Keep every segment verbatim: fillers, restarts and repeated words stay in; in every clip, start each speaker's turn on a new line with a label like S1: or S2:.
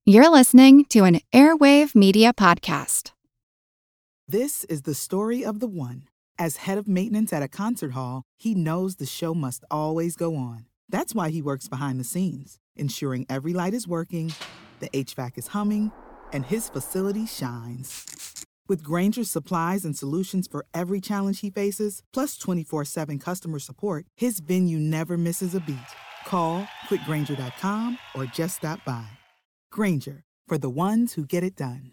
S1: You're listening to an Airwave Media Podcast.
S2: This is the story of the one. As head of maintenance at a concert hall, he knows the show must always go on. That's why he works behind the scenes, ensuring every light is working, the H V A C is humming, and his facility shines. With Grainger's supplies and solutions for every challenge he faces, plus twenty-four seven customer support, his venue never misses a beat. Call quick grainger dot com or just stop by. Grainger, for the ones who get it done.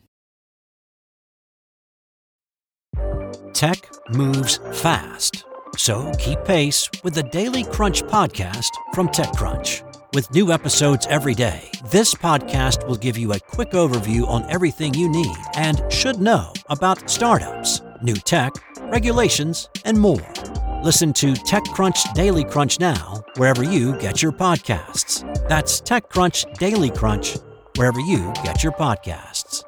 S3: Tech moves fast, so keep pace with the Daily Crunch podcast from TechCrunch. With new episodes every day, this podcast will give you a quick overview on everything you need and should know about startups, new tech, regulations, and more. Listen to TechCrunch Daily Crunch now, wherever you get your podcasts. That's TechCrunch Daily Crunch, wherever you get your podcasts.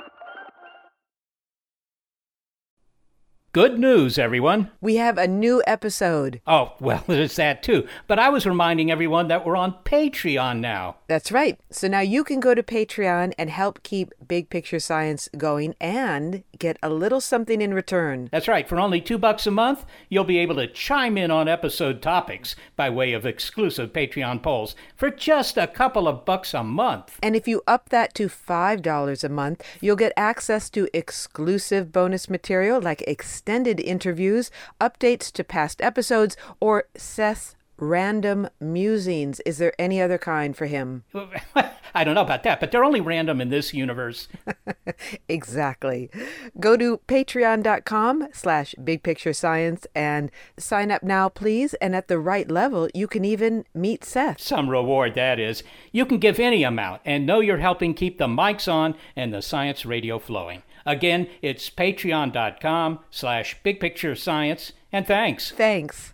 S4: Good news, everyone.
S5: We have a new episode.
S4: Oh, well, there's that too. But I was reminding everyone that we're on Patreon now.
S5: That's right. So now you can go to Patreon and help keep Big Picture Science going and get a little something in return.
S4: That's right. For only two bucks a month, you'll be able to chime in on episode topics by way of exclusive Patreon polls for just a couple of bucks a month.
S5: And if you up that to five dollars a month, you'll get access to exclusive bonus material like extended interviews, updates to past episodes, or Seth's random musings. Is there any other kind for him?
S4: I don't know about that, but they're only random in this universe.
S5: Exactly. Go to patreon.com slash big picture science and sign up now, please. And at the right level, you can even meet Seth.
S4: Some reward, that is. You can give any amount and know you're helping keep the mics on and the science radio flowing. Again, it's patreon.com slash big picture science. And thanks.
S5: Thanks.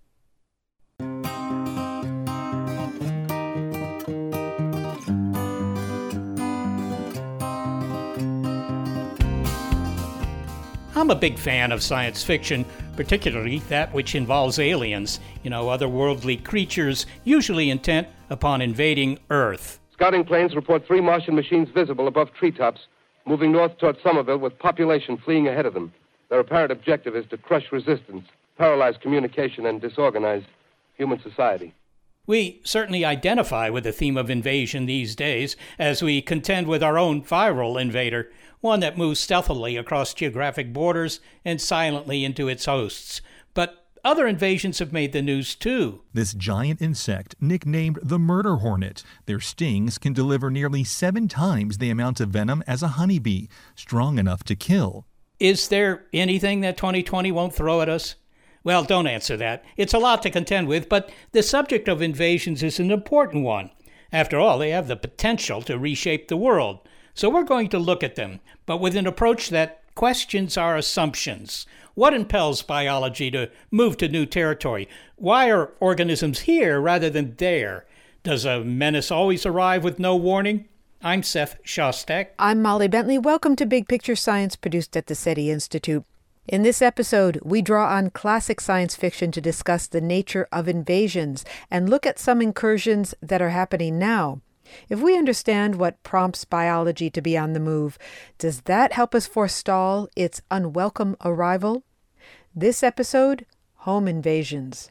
S4: I'm a big fan of science fiction, particularly that which involves aliens, you know, otherworldly creatures usually intent upon invading Earth.
S6: Scouting planes report three Martian machines visible above treetops, moving north toward Somerville with population fleeing ahead of them. Their apparent objective is to crush resistance, paralyze communication, and disorganize human society.
S4: We certainly identify with the theme of invasion these days as we contend with our own viral invader, one that moves stealthily across geographic borders and silently into its hosts. But other invasions have made the news too.
S7: This giant insect, nicknamed the murder hornet, their stings can deliver nearly seven times the amount of venom as a honeybee, strong enough to kill.
S4: Is there anything that twenty twenty won't throw at us? Well, don't answer that. It's a lot to contend with, but the subject of invasions is an important one. After all, they have the potential to reshape the world. So we're going to look at them, but with an approach that questions our assumptions. What impels biology to move to new territory? Why are organisms here rather than there? Does a menace always arrive with no warning? I'm Seth Shostak.
S5: I'm Molly Bentley. Welcome to Big Picture Science, produced at the SETI Institute. In this episode, we draw on classic science fiction to discuss the nature of invasions and look at some incursions that are happening now. If we understand what prompts biology to be on the move, does that help us forestall its unwelcome arrival? This episode, Home Invasions.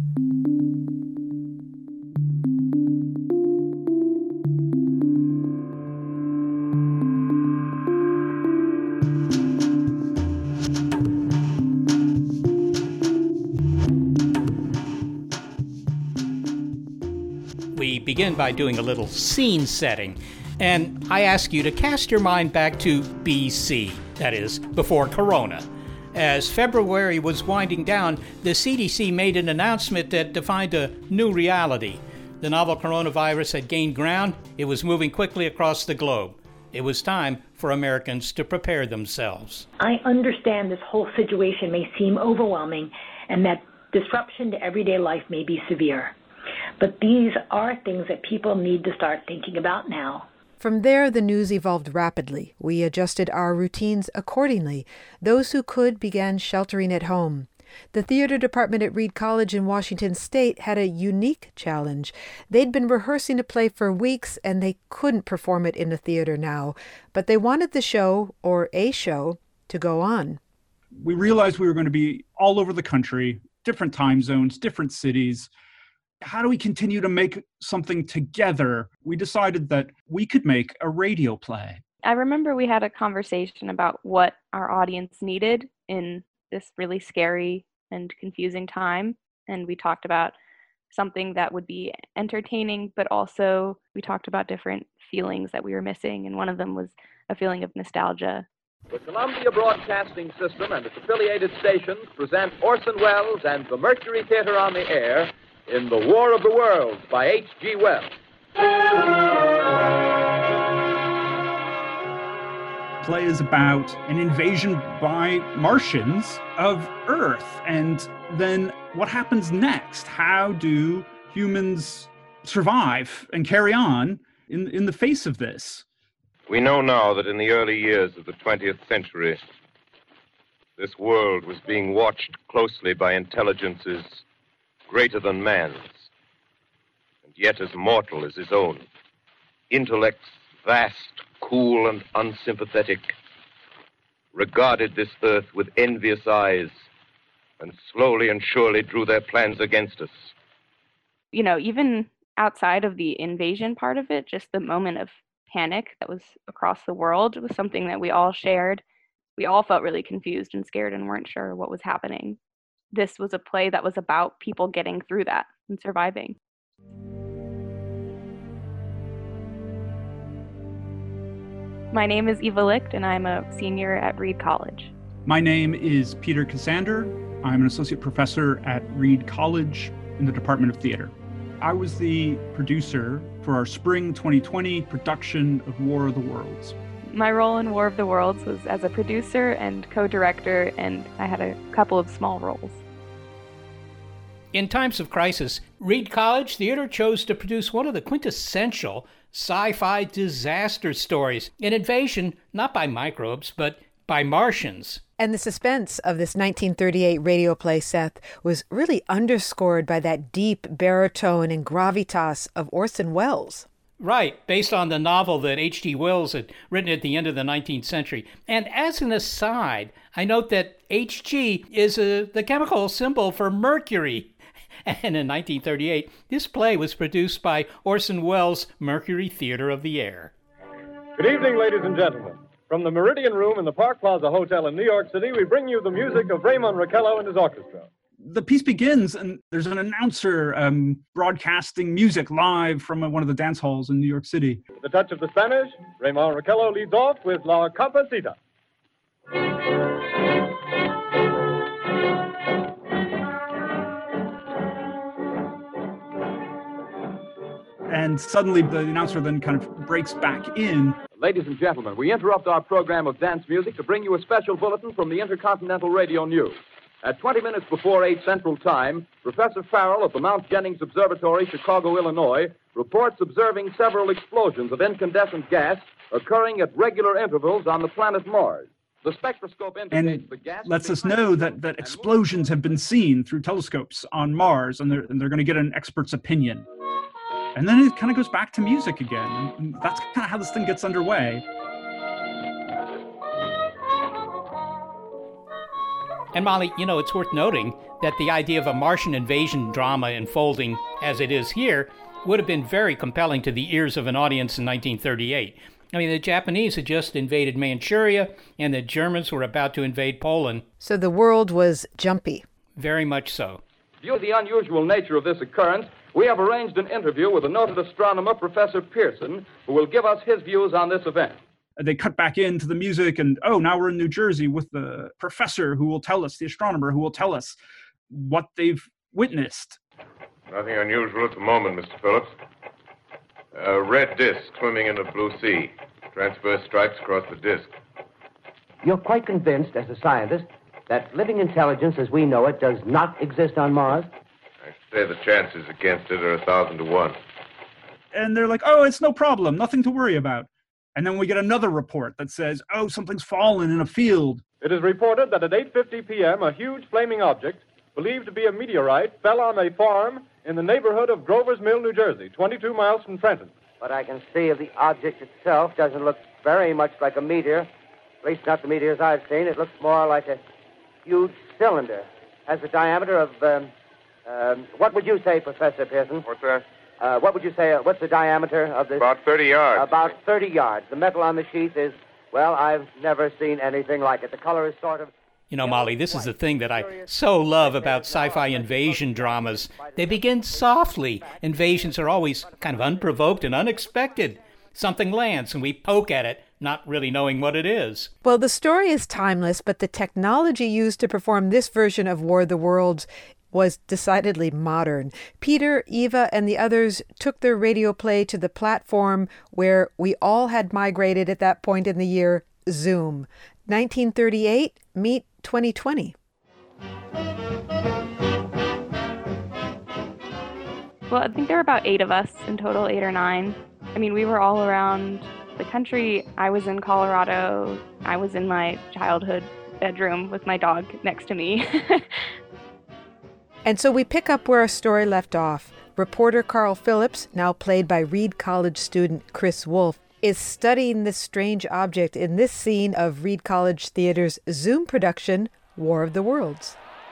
S4: We begin by doing a little scene setting, and I ask you to cast your mind back to B C, that is, before Corona. As February was winding down, the C D C made an announcement that defined a new reality. The novel coronavirus had gained ground. It was moving quickly across the globe. It was time for Americans to prepare themselves.
S8: I understand this whole situation may seem overwhelming and that disruption to everyday life may be severe. But these are things that people need to start thinking about now.
S5: From there, the news evolved rapidly. We adjusted our routines accordingly. Those who could began sheltering at home. The theater department at Reed College in Washington State had a unique challenge. They'd been rehearsing a play for weeks, and they couldn't perform it in the theater now. But they wanted the show, or a show, to go on.
S9: We realized we were going to be all over the country, different time zones, different cities. How do we continue to make something together? We decided that we could make a radio play.
S10: I remember we had a conversation about what our audience needed in this really scary and confusing time. And we talked about something that would be entertaining, but also we talked about different feelings that we were missing. And one of them was a feeling of nostalgia.
S11: The Columbia Broadcasting System and its affiliated stations present Orson Welles and the Mercury Theater on the Air in The War of the Worlds by H G Wells.
S9: Play is about an invasion by Martians of Earth. And then what happens next? How do humans survive and carry on in, in the face of this?
S6: We know now that in the early years of the twentieth century, this world was being watched closely by intelligences greater than man's, and yet as mortal as his own. Intellects vast, cool, and unsympathetic, regarded this earth with envious eyes, and slowly and surely drew their plans against us.
S10: You know, even outside of the invasion part of it, just the moment of panic that was across the world was something that we all shared. We all felt really confused and scared and weren't sure what was happening. This was a play that was about people getting through that and surviving. My name is Eva Licht, and I'm a senior at Reed College.
S9: My name is Peter Cassander. I'm an associate professor at Reed College in the Department of Theater. I was the producer for our spring twenty twenty production of War of the Worlds.
S10: My role in War of the Worlds was as a producer and co-director, and I had a couple of small roles.
S4: In times of crisis, Reed College Theater chose to produce one of the quintessential sci-fi disaster stories, an invasion not by microbes, but by Martians.
S5: And the suspense of this nineteen thirty-eight radio play, Seth, was really underscored by that deep baritone and gravitas of Orson Welles.
S4: Right, based on the novel that H G Wells had written at the end of the nineteenth century. And as an aside, I note that H G is a, the chemical symbol for mercury. And in nineteen thirty-eight, this play was produced by Orson Welles' Mercury Theater of the Air.
S12: Good evening, ladies and gentlemen. From the Meridian Room in the Park Plaza Hotel in New York City, we bring you the music of Raymond Raquello and his orchestra.
S9: The piece begins, and there's an announcer um, broadcasting music live from one of the dance halls in New York City.
S12: With the touch of the Spanish, Raymond Raquello leads off with La Comparsita.
S9: And suddenly the announcer then kind of breaks back in.
S11: Ladies and gentlemen, we interrupt our program of dance music to bring you a special bulletin from the Intercontinental Radio News. At twenty minutes before eight Central Time, Professor Farrell of the Mount Jennings Observatory, Chicago, Illinois, reports observing several explosions of incandescent gas occurring at regular intervals on the planet Mars. The spectroscope indicates
S9: and
S11: the gas
S9: lets us know that, that explosions have been seen through telescopes on Mars, and they're, and they're going to get an expert's opinion. And then it kind of goes back to music again. And that's kind of how this thing gets underway.
S4: And Molly, you know, it's worth noting that the idea of a Martian invasion drama unfolding as it is here would have been very compelling to the ears of an audience in nineteen thirty-eight. I mean, the Japanese had just invaded Manchuria, and the Germans were about to invade Poland.
S5: So the world was jumpy.
S4: Very much so.
S11: Due to the unusual nature of this occurrence, we have arranged an interview with a noted astronomer, Professor Pearson, who will give us his views on this event.
S9: They cut back into the music, and, oh, now we're in New Jersey with the professor who will tell us, the astronomer who will tell us what they've witnessed.
S6: Nothing unusual at the moment, Mister Phillips. A red disk swimming in a blue sea. Transverse stripes across the disk.
S13: You're quite convinced, as a scientist, that living intelligence as we know it does not exist on Mars?
S6: I say the chances against it are a thousand to one.
S9: And they're like, oh, it's no problem, nothing to worry about. And then we get another report that says, oh, something's fallen in a field.
S12: It is reported that at eight fifty p.m., a huge flaming object, believed to be a meteorite, fell on a farm in the neighborhood of Grover's Mill, New Jersey, twenty-two miles from Trenton.
S13: What I can see of the object itself doesn't look very much like a meteor. At least not the meteors I've seen. It looks more like a huge cylinder. Has a diameter of, um, um, what would you say, Professor Pearson?
S6: What's that?
S13: Uh, what would you say, uh, what's the diameter of this?
S6: About thirty yards.
S13: About thirty yards. The metal on the sheath is, well, I've never seen anything like it. The color is sort of...
S4: You know, Molly, this is the thing that I so love about sci-fi invasion dramas. They begin softly. Invasions are always kind of unprovoked and unexpected. Something lands and we poke at it, not really knowing what it is.
S5: Well, the story is timeless, but the technology used to perform this version of War of the Worlds was decidedly modern. Peter, Eva, and the others took their radio play to the platform where we all had migrated at that point in the year, Zoom. nineteen thirty-eight, meet twenty twenty.
S10: Well, I think there were about eight of us in total, eight or nine. I mean, we were all around the country. I was in Colorado. I was in my childhood bedroom with my dog next to me.
S5: And so we pick up where our story left off. Reporter Carl Phillips, now played by Reed College student Chris Wolf, is studying this strange object in this scene of Reed College Theater's Zoom production, War of the Worlds.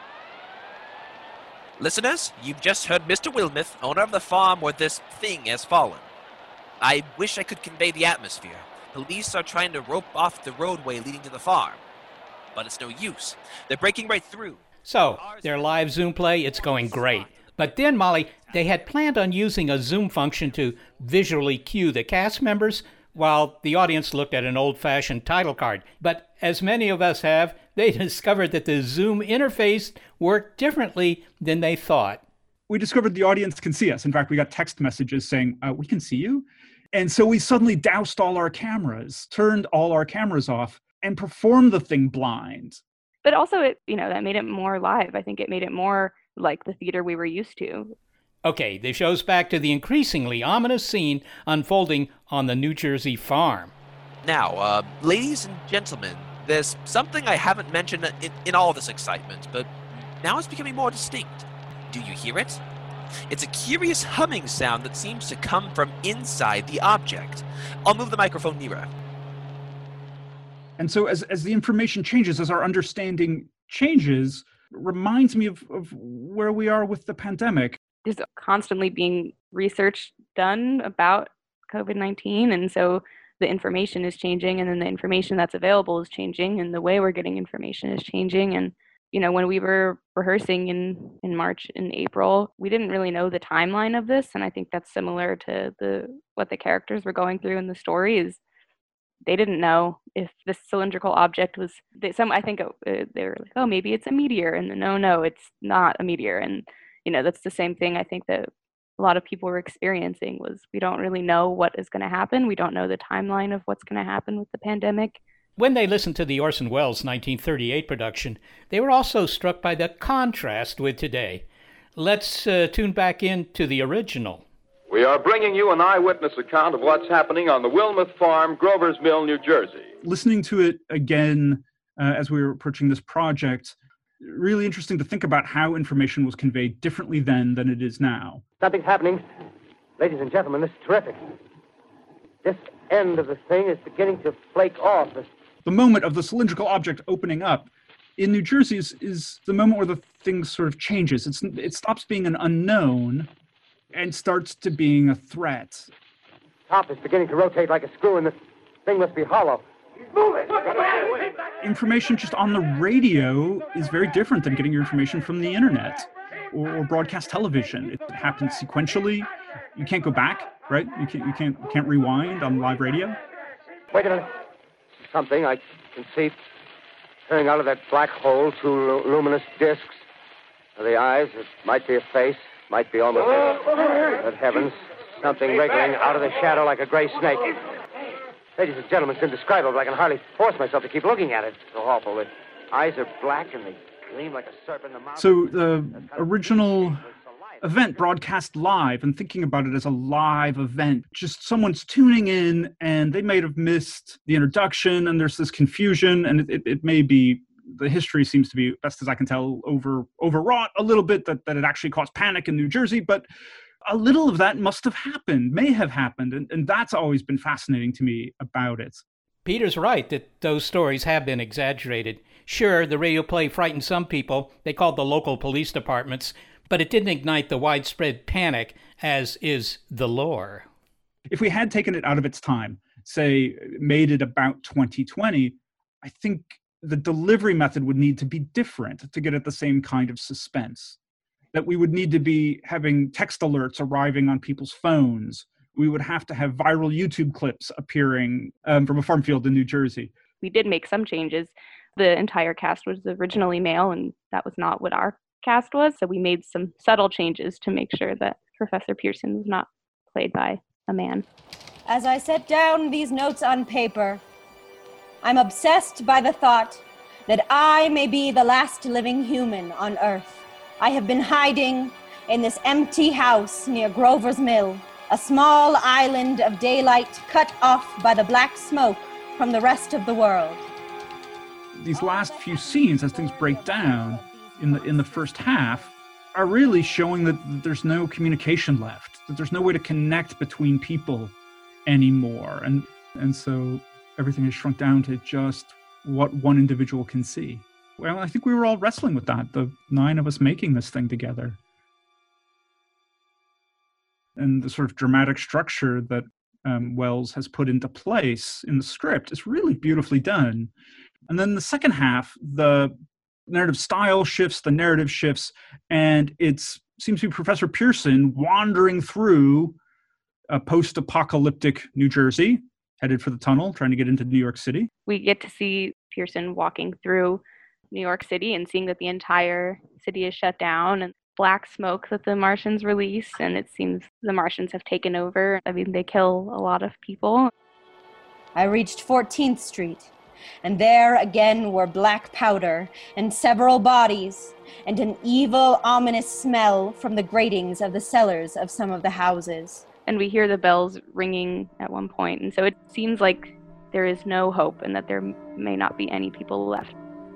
S14: Listeners, you've just heard Mister Wilmuth, owner of the farm where this thing has fallen. I wish I could convey the atmosphere. Police are trying to rope off the roadway leading to the farm. But it's no use. They're breaking right through.
S4: So, their live Zoom play, it's going great. But then, Molly, they had planned on using a Zoom function to visually cue the cast members while the audience looked at an old-fashioned title card. But as many of us have, they discovered that the Zoom interface worked differently than they thought.
S9: We discovered the audience can see us. In fact, we got text messages saying, uh, we can see you. And so we suddenly doused all our cameras, turned all our cameras off, and performed the thing blind.
S10: But also, it you know, that made it more live. I think it made it more like the theater we were used to.
S4: Okay, this shows back to the increasingly ominous scene unfolding on the New Jersey farm.
S14: Now, uh, ladies and gentlemen, there's something I haven't mentioned in, in all this excitement, but now it's becoming more distinct. Do you hear it? It's a curious humming sound that seems to come from inside the object. I'll move the microphone nearer.
S9: And so as, as the information changes, as our understanding changes, it reminds me of, of where we are with the pandemic.
S10: There's constantly being research done about COVID nineteen, and so the information is changing, and then the information that's available is changing, and the way we're getting information is changing. And you know, when we were rehearsing in, in March and April, we didn't really know the timeline of this, and I think that's similar to the what the characters were going through in the story. Is they didn't know if this cylindrical object was they, some. I think it, they were like, oh, maybe it's a meteor, and no, no, it's not a meteor. And you know, that's the same thing I think that a lot of people were experiencing was we don't really know what is going to happen. We don't know the timeline of what's going to happen with the pandemic.
S4: When they listened to the Orson Welles nineteen thirty-eight production, they were also struck by the contrast with today. Let's uh, tune back in to the original.
S11: We are bringing you an eyewitness account of what's happening on the Wilmuth Farm, Grover's Mill, New Jersey.
S9: Listening to it again uh, as we were approaching this project, really interesting to think about how information was conveyed differently then than it is now.
S13: Something's happening. Ladies and gentlemen, this is terrific. This end of the thing is beginning to flake off.
S9: The moment of the cylindrical object opening up in New Jersey is, is the moment where the thing sort of changes. It's, it stops being an unknown and starts to being a threat.
S13: Top is beginning to rotate like a screw, and the thing must be hollow. He's moving!
S9: Information just on the radio is very different than getting your information from the internet or, or broadcast television. It happens sequentially. You can't go back, right? You can't, you can't, you can't rewind on live radio.
S13: Wait a minute. Something I can see turning out of that black hole, two lu- luminous discs. The eyes, it might be a face, might be almost a... Good heavens, something wriggling out of the shadow like a gray snake. Ladies and gentlemen, it's indescribable. I can hardly force myself to keep looking at it. It's so awful. The eyes are black and they gleam like a serpent. The mouth...
S9: So the original event broadcast live, and thinking about it as a live event, just someone's tuning in and they might have missed the introduction and there's this confusion, and it, it, it may be the history seems to be, best as I can tell, over overwrought a little bit, that, that it actually caused panic in New Jersey. But a little of that must have happened, may have happened. And, and that's always been fascinating to me about it.
S4: Peter's right that those stories have been exaggerated. Sure, the radio play frightened some people. They called the local police departments, but it didn't ignite the widespread panic, as is the lore.
S9: If we had taken it out of its time, say, made it about twenty twenty, I think the delivery method would need to be different to get at the same kind of suspense. That we would need to be having text alerts arriving on people's phones. We would have to have viral YouTube clips appearing um, from a farm field in New Jersey.
S10: We did make some changes. The entire cast was originally male, and that was not what our cast was. So we made some subtle changes to make sure that Professor Pearson was not played by a man.
S15: As I set down these notes on paper, I'm obsessed by the thought that I may be the last living human on Earth. I have been hiding in this empty house near Grover's Mill, a small island of daylight cut off by the black smoke from the rest of the world.
S9: These last few scenes, as things break down in the in the first half, are really showing that there's no communication left, that there's no way to connect between people anymore. And and so everything is shrunk down to just what one individual can see. Well, I think we were all wrestling with that, the nine of us making this thing together. And the sort of dramatic structure that um, Wells has put into place in the script is really beautifully done. And then the second half, the narrative style shifts, the narrative shifts, and it seems to be Professor Pearson wandering through a post-apocalyptic New Jersey, headed for the tunnel, trying to get into New York City.
S10: We get to see Pearson walking through New York City and seeing that the entire city is shut down, and black smoke that the Martians release, and it seems the Martians have taken over. I mean, they kill a lot of people.
S15: I reached fourteenth Street, and there again were black powder and several bodies, and an evil, ominous smell from the gratings of the cellars of some of the houses.
S10: And we hear the bells ringing at one point, and so it seems like there is no hope and that there may not be any people left.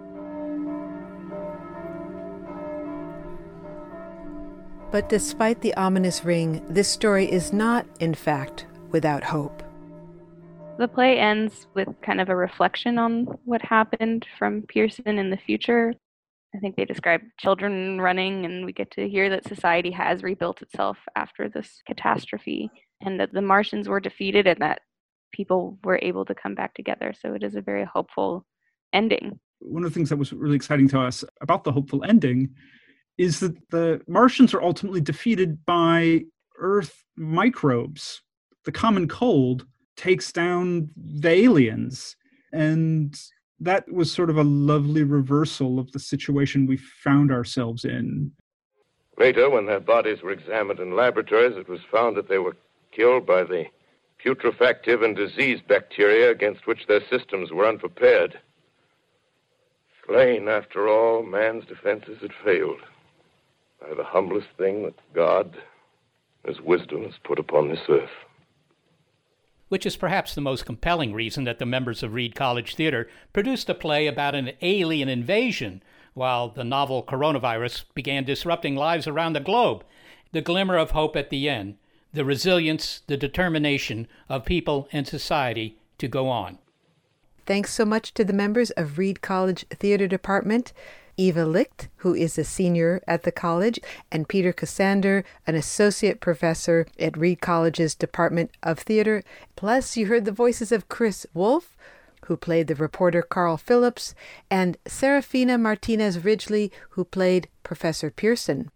S5: But despite the ominous ring, this story is not, in fact, without hope.
S10: The play ends with kind of a reflection on what happened from Pearson in the future. I think they describe children running, and we get to hear that society has rebuilt itself after this catastrophe, and that the Martians were defeated and that people were able to come back together. So it is a very hopeful ending.
S9: One of the things that was really exciting to us about the hopeful ending is that the Martians are ultimately defeated by Earth microbes. The common cold takes down the aliens, and that was sort of a lovely reversal of the situation we found ourselves in.
S6: Later, when their bodies were examined in laboratories, it was found that they were killed by the putrefactive and disease bacteria against which their systems were unprepared. Slain, after all, man's defenses had failed by the humblest thing that God, His wisdom, has put upon this earth.
S4: Which is perhaps the most compelling reason that the members of Reed College Theater produced a play about an alien invasion while the novel coronavirus began disrupting lives around the globe. The glimmer of hope at the end, the resilience, the determination of people and society to go on.
S5: Thanks so much to the members of Reed College Theater Department, Eva Licht, who is a senior at the college, and Peter Cassander, an associate professor at Reed College's Department of Theater. Plus, you heard the voices of Chris Wolf, who played the reporter Carl Phillips, and Serafina Martinez Ridgely, who played Professor Pearson.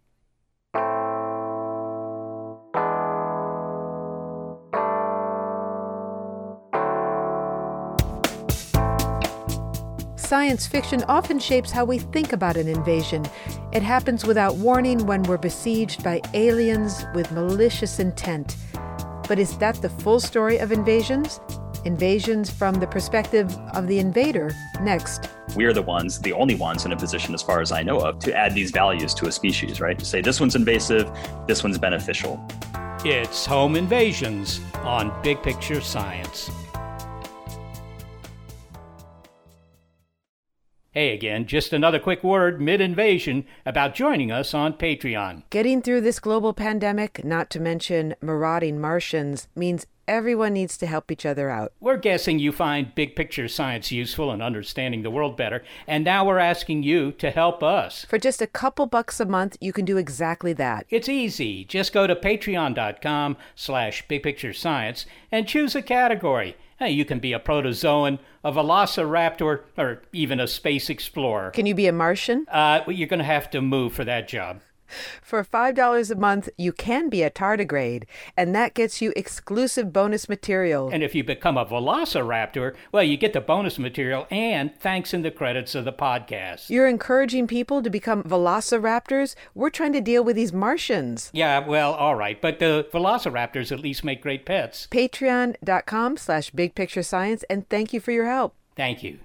S5: Science fiction often shapes how we think about an invasion. It happens without warning when we're besieged by aliens with malicious intent. But is that the full story of invasions? Invasions from the perspective of the invader. Next.
S16: We're the ones, the only ones in a position, as far as I know of, to add these values to a species, right? To say this one's invasive, this one's beneficial.
S4: It's Home Invasions on Big Picture Science. Hey again, just another quick word mid-invasion about joining us on Patreon.
S5: Getting through this global pandemic, not to mention marauding Martians, means everyone needs to help each other out.
S4: We're guessing you find big picture science useful in understanding the world better, and now we're asking you to help us.
S5: For just a couple bucks a month, you can do exactly that.
S4: It's easy. Just go to patreon.com slash bigpicturescience and choose a category. Hey, you can be a protozoan, a velociraptor, or even a space explorer.
S5: Can you be a Martian?
S4: Uh, well, you're going to have to move for that job.
S5: For five dollars a month, you can be a tardigrade, and that gets you exclusive bonus material.
S4: And if you become a velociraptor, well, you get the bonus material and thanks in the credits of the podcast.
S5: You're encouraging people to become velociraptors? We're trying to deal with these Martians.
S4: Yeah, well, all right, but the velociraptors at least make great pets.
S5: Patreon.com slash bigpicturescience, and thank you for your help.
S4: Thank you.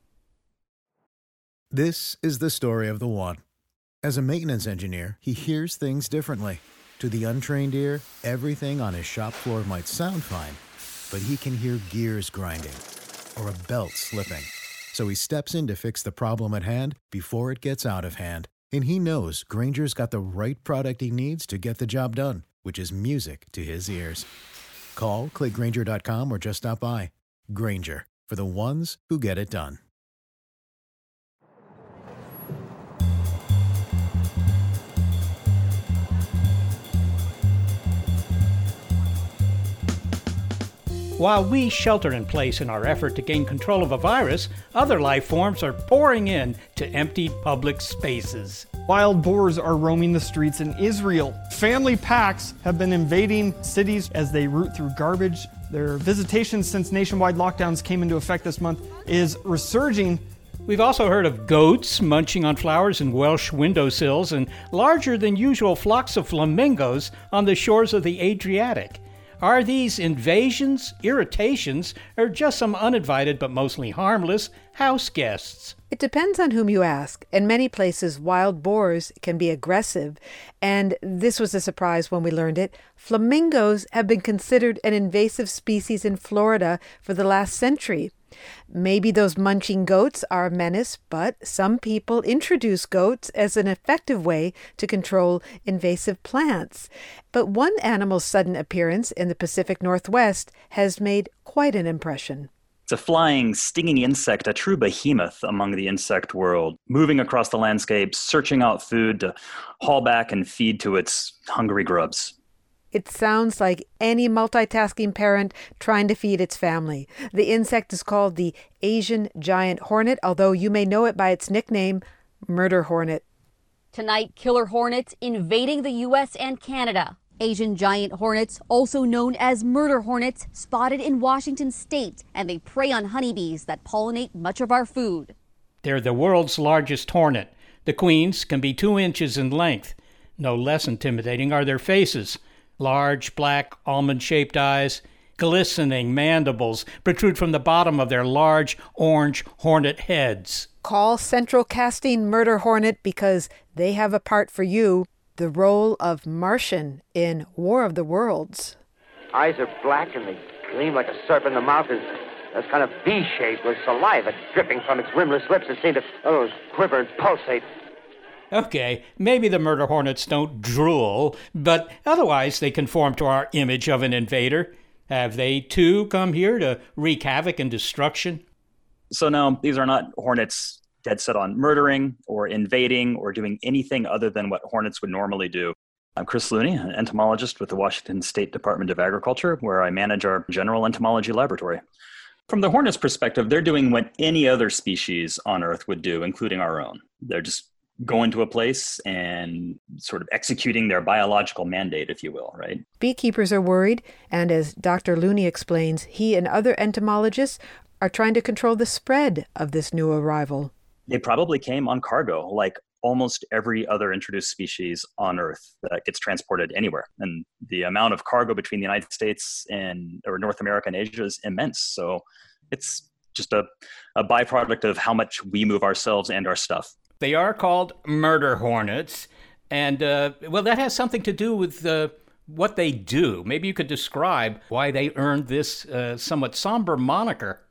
S17: This is the story of the one. As a maintenance engineer, he hears things differently. To the untrained ear, everything on his shop floor might sound fine, but he can hear gears grinding or a belt slipping. So he steps in to fix the problem at hand before it gets out of hand. And he knows Grainger's got the right product he needs to get the job done, which is music to his ears. Call, click Grainger dot com, or just stop by. Grainger, for the ones who get it done.
S4: While we shelter in place in our effort to gain control of a virus, other life forms are pouring in to empty public spaces.
S18: Wild boars are roaming the streets in Israel. Family packs have been invading cities as they root through garbage. Their visitation since nationwide lockdowns came into effect this month is resurging.
S4: We've also heard of goats munching on flowers in Welsh windowsills and larger than usual flocks of flamingos on the shores of the Adriatic. Are these invasions, irritations, or just some uninvited but mostly harmless house guests?
S5: It depends on whom you ask. In many places, wild boars can be aggressive, and this was a surprise when we learned it. Flamingos have been considered an invasive species in Florida for the last century. Maybe those munching goats are a menace, but some people introduce goats as an effective way to control invasive plants. But one animal's sudden appearance in the Pacific Northwest has made quite an impression.
S16: It's a flying, stinging insect, a true behemoth among the insect world, moving across the landscape, searching out food to haul back and feed to its hungry grubs.
S5: It sounds like any multitasking parent trying to feed its family. The insect is called the Asian giant hornet, although you may know it by its nickname, murder hornet.
S19: Tonight, killer hornets invading the U S and Canada. Asian giant hornets, also known as murder hornets, spotted in Washington state, and they prey on honeybees that pollinate much of our food.
S4: They're the world's largest hornet. The queens can be two inches in length. No less intimidating are their faces. Large, black, almond-shaped eyes, glistening mandibles protrude from the bottom of their large, orange hornet heads.
S5: Call Central Casting Murder Hornet because they have a part for you, the role of Martian in War of the Worlds.
S13: Eyes are black and they gleam like a serpent. The mouth is that's kind of V-shaped with saliva dripping from its rimless lips that seem to oh, quiver and pulsate.
S4: Okay, maybe the murder hornets don't drool, but otherwise they conform to our image of an invader. Have they, too, come here to wreak havoc and destruction?
S16: So no, these are not hornets dead set on murdering or invading or doing anything other than what hornets would normally do. I'm Chris Looney, an entomologist with the Washington State Department of Agriculture, where I manage our general entomology laboratory. From the hornets' perspective, they're doing what any other species on Earth would do, including our own. They're just going to a place and sort of executing their biological mandate, if you will, right?
S5: Beekeepers are worried, and as Doctor Looney explains, he and other entomologists are trying to control the spread of this new arrival.
S16: They probably came on cargo, like almost every other introduced species on Earth that gets transported anywhere. And the amount of cargo between the United States and or North America and Asia is immense. So it's just a, a byproduct of how much we move ourselves and our stuff.
S4: They are called murder hornets, and, uh, well, that has something to do with uh, what they do. Maybe you could describe why they earned this uh, somewhat somber moniker.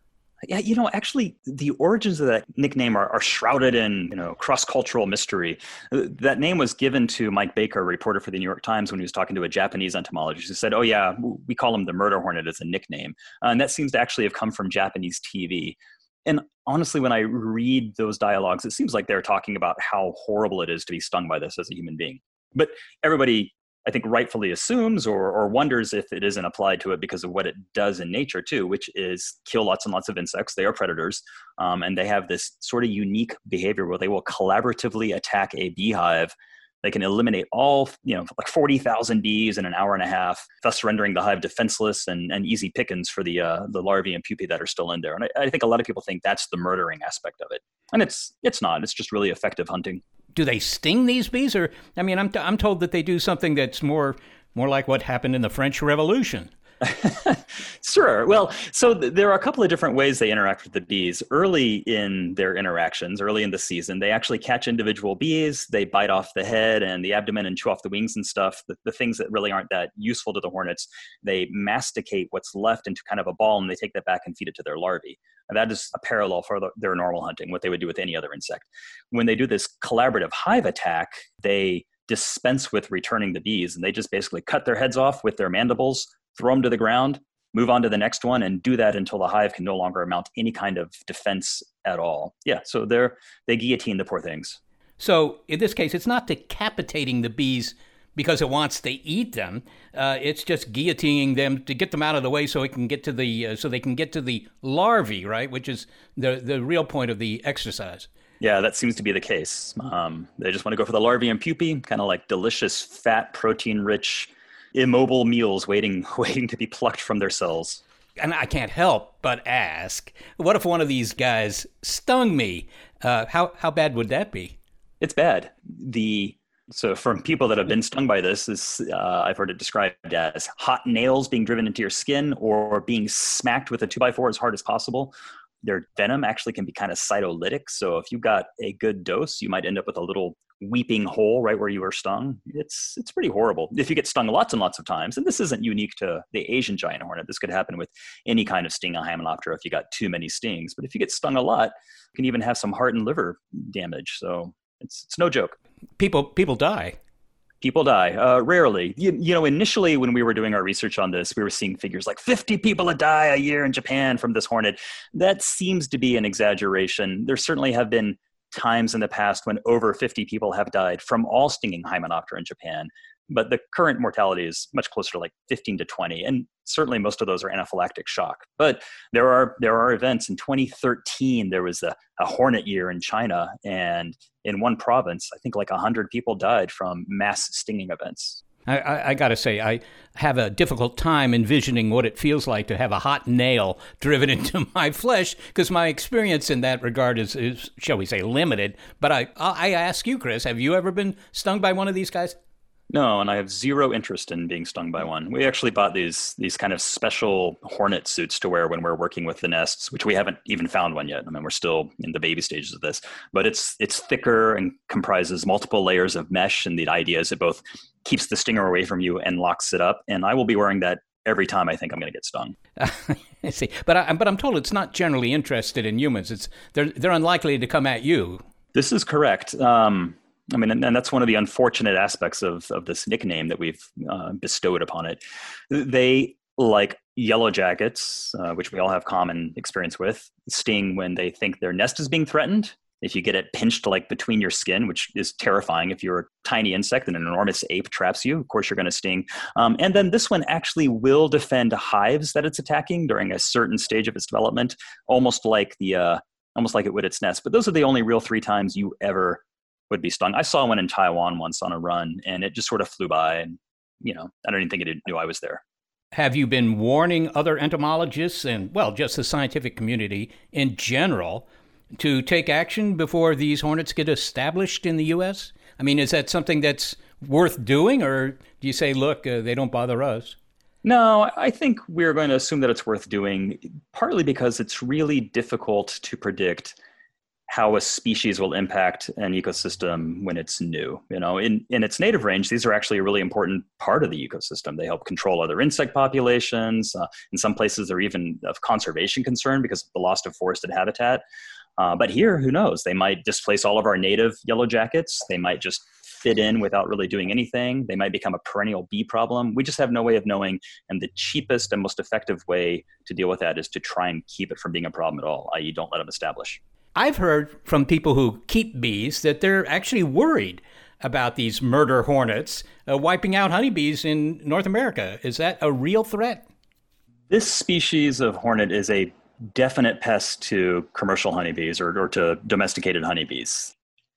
S16: Yeah, you know, actually, the origins of that nickname are, are shrouded in, you know, cross-cultural mystery. That name was given to Mike Baker, a reporter for the New York Times, when he was talking to a Japanese entomologist who said, oh, yeah, we call him the murder hornet as a nickname. Uh, and that seems to actually have come from Japanese T V. And honestly, when I read those dialogues, it seems like they're talking about how horrible it is to be stung by this as a human being. But everybody, I think, rightfully assumes or, or wonders if it isn't applied to it because of what it does in nature too, which is kill lots and lots of insects. They are predators, um, and they have this sort of unique behavior where they will collaboratively attack a beehive. They can eliminate all, you know, like forty thousand bees in an hour and a half, thus rendering the hive defenseless and, and easy pickings for the uh, the larvae and pupae that are still in there. And I, I think a lot of people think that's the murdering aspect of it, and it's it's not. It's just really effective hunting.
S4: Do they sting these bees, or I mean, I'm t- I'm told that they do something that's more more like what happened in the French Revolution.
S16: Sure. Well, so th- there are a couple of different ways they interact with the bees. Early in their interactions, early in the season, they actually catch individual bees. They bite off the head and the abdomen and chew off the wings and stuff. The, the things that really aren't that useful to the hornets, they masticate what's left into kind of a ball, and they take that back and feed it to their larvae. And that is a parallel for the, their normal hunting, what they would do with any other insect. When they do this collaborative hive attack, they dispense with returning the bees, and they just basically cut their heads off with their mandibles, throw them to the ground, move on to the next one, and do that until the hive can no longer mount any kind of defense at all. Yeah, so they're they guillotine the poor things.
S4: So in this case, it's not decapitating the bees because it wants to eat them. Uh, it's just guillotining them to get them out of the way so it can get to the uh, so they can get to the larvae, right? Which is the the real point of the exercise.
S16: Yeah, that seems to be the case. Um, they just want to go for the larvae and pupae, kind of like delicious, fat, protein-rich, immobile meals waiting waiting to be plucked from their cells.
S4: And I can't help but ask, what if one of these guys stung me? Uh, how how bad would that be?
S16: It's bad. The so from people that have been stung by this, is uh, I've heard it described as hot nails being driven into your skin or being smacked with a two by four as hard as possible. Their venom actually can be kind of cytolytic. So if you got a good dose, you might end up with a little weeping hole right where you were stung. It's it's pretty horrible. If you get stung lots and lots of times, and this isn't unique to the Asian giant hornet, this could happen with any kind of stinging hymenoptera if you got too many stings. But if you get stung a lot, you can even have some heart and liver damage. So it's it's no joke.
S4: People people die.
S16: People die, uh, rarely. You, you know, initially when we were doing our research on this, we were seeing figures like fifty people that die a year in Japan from this hornet. That seems to be an exaggeration. There certainly have been times in the past when over fifty people have died from all stinging Hymenoptera in Japan. But the current mortality is much closer to like fifteen to twenty. And certainly most of those are anaphylactic shock. But there are there are events. In twenty thirteen, there was a, a hornet year in China. And in one province, I think like one hundred people died from mass stinging events.
S4: I, I, I got to say, I have a difficult time envisioning what it feels like to have a hot nail driven into my flesh, because my experience in that regard is, is, shall we say, limited. But I, I ask you, Chris, have you ever been stung by one of these guys?
S16: No, and I have zero interest in being stung by one. We actually bought these these kind of special hornet suits to wear when we're working with the nests, which we haven't even found one yet. I mean, we're still in the baby stages of this. But it's it's thicker and comprises multiple layers of mesh, and the idea is it both keeps the stinger away from you and locks it up. And I will be wearing that every time I think I'm going to get stung.
S4: I see, but I, but I'm told it's not generally interested in humans. It's they're they're unlikely to come at you.
S16: This is correct. Um, I mean, and, and that's one of the unfortunate aspects of, of this nickname that we've uh, bestowed upon it. They, like yellow jackets, uh, which we all have common experience with, sting when they think their nest is being threatened. If you get it pinched like between your skin, which is terrifying. If you're a tiny insect and an enormous ape traps you, of course you're going to sting. Um, and then this one actually will defend hives that it's attacking during a certain stage of its development, almost like the uh, almost like it would its nest. But those are the only real three times you ever would be stung. I saw one in Taiwan once on a run, and it just sort of flew by, and you know, I don't even think it knew I was there.
S4: Have you been warning other entomologists and, well, just the scientific community in general to take action before these hornets get established in the U S? I mean, is that something that's worth doing, or do you say, look, uh, they don't bother us?
S16: No, I think we're going to assume that it's worth doing, partly because it's really difficult to predict how a species will impact an ecosystem when it's new. You know, in, in its native range, these are actually a really important part of the ecosystem. They help control other insect populations. Uh, in some places, they're even of conservation concern because of the loss of forested habitat. Uh, but here, who knows? They might displace all of our native yellow jackets. They might just fit in without really doing anything. They might become a perennial bee problem. We just have no way of knowing. And the cheapest and most effective way to deal with that is to try and keep it from being a problem at all, that is don't let them establish.
S4: I've heard from people who keep bees that they're actually worried about these murder hornets uh, wiping out honeybees in North America. Is that a real threat?
S16: This species of hornet is a definite pest to commercial honeybees or, or to domesticated honeybees.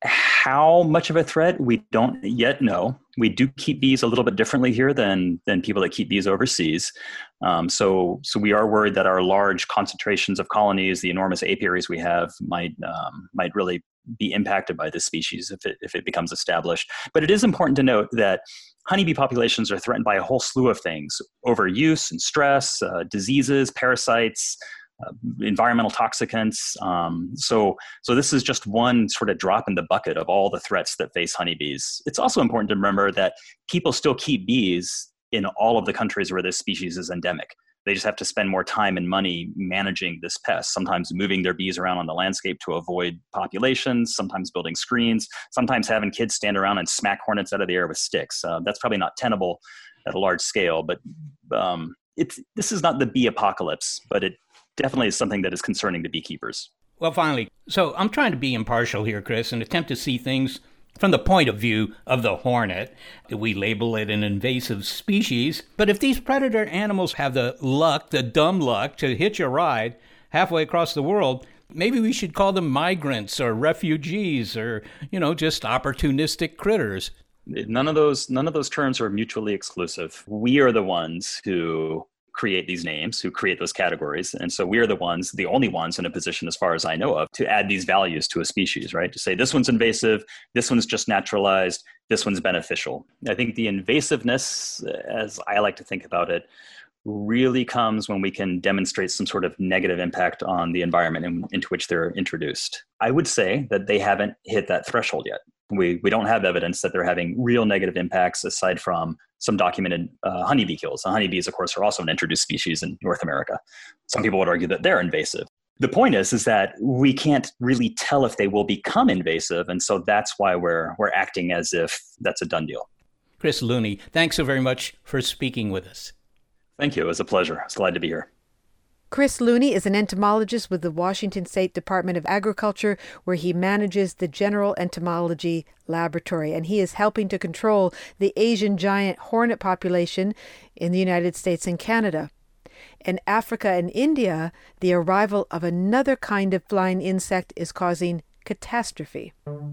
S16: How much of a threat, we don't yet know. We do keep bees a little bit differently here than than people that keep bees overseas. Um, so, so we are worried that our large concentrations of colonies, the enormous apiaries we have, might um, might really be impacted by this species if it if it becomes established. But it is important to note that honeybee populations are threatened by a whole slew of things: overuse and stress, uh, diseases, parasites, Uh, environmental toxicants. Um, so, so this is just one sort of drop in the bucket of all the threats that face honeybees. It's also important to remember that people still keep bees in all of the countries where this species is endemic. They just have to spend more time and money managing this pest, sometimes moving their bees around on the landscape to avoid populations, sometimes building screens, sometimes having kids stand around and smack hornets out of the air with sticks. Uh, that's probably not tenable at a large scale, but um, it's, this is not the bee apocalypse, but it definitely is something that is concerning to beekeepers.
S4: Well, finally, so I'm trying to be impartial here, Chris, and attempt to see things from the point of view of the hornet. We label it an invasive species, but if these predator animals have the luck, the dumb luck, to hitch a ride halfway across the world, maybe we should call them migrants or refugees or, you know, just opportunistic critters.
S16: None of those, none of those terms are mutually exclusive. We are the ones who create these names, who create those categories. And so we are the ones, the only ones in a position, as far as I know of, to add these values to a species, right? To say this one's invasive, this one's just naturalized, this one's beneficial. I think the invasiveness, as I like to think about it, really comes when we can demonstrate some sort of negative impact on the environment in, into which they're introduced. I would say that they haven't hit that threshold yet. We we don't have evidence that they're having real negative impacts aside from some documented uh, honeybee kills. The honeybees, of course, are also an introduced species in North America. Some people would argue that they're invasive. The point is, is that we can't really tell if they will become invasive, and so that's why we're we're acting as if that's a done deal.
S4: Chris Looney, thanks so very much for speaking with us.
S16: Thank you. It was a pleasure. I was glad to be here.
S5: Chris Looney is an entomologist with the Washington State Department of Agriculture, where he manages the General Entomology Laboratory, and he is helping to control the Asian giant hornet population in the United States and Canada. In Africa and India, the arrival of another kind of flying insect is causing catastrophe.